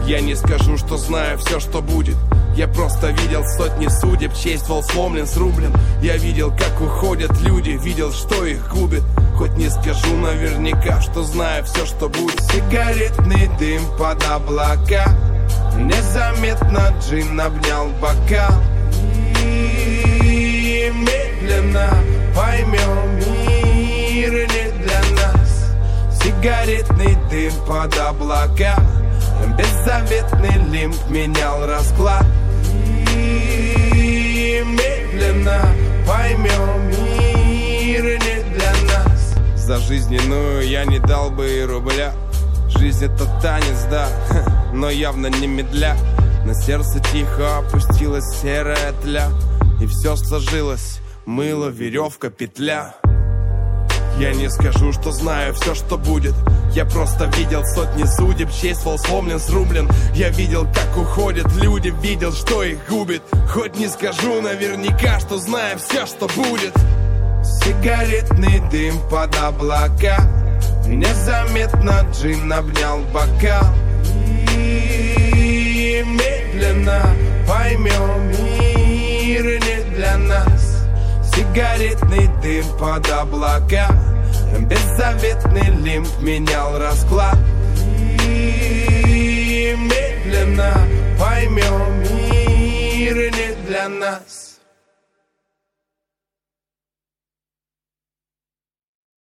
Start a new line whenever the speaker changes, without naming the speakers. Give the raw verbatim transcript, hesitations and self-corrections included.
Я не скажу, что знаю все, что будет. Я просто видел сотни судеб, честь вол сломлен, срублен. Я видел, как уходят люди, видел, что их губит. Хоть не скажу наверняка, что знаю все, что будет. Сигаретный дым под облака, незаметно джин обнял бокал. И медленно поймем, мир не для нас. Сигаретный дым под облака, беззаветный лимб менял расклад. И медленно поймем, мир не для нас. За жизненную я не дал бы и рубля. Жизнь это танец, да, но явно не медля. На сердце тихо опустилась серая тля, и все сложилось, мыло, веревка, петля. Я не скажу, что знаю все, что будет. Я просто видел сотни судеб, честь вол сломлен, срублен. Я видел, как уходят люди, видел, что их губит. Хоть не скажу наверняка, что знаю все, что будет. Сигаретный дым под облака, незаметно джин обнял бокал. И медленно поймем, мир не для нас. Сигаретный дым под облака, беззаветный лимб менял расклад. И медленно поймем, мир не для нас.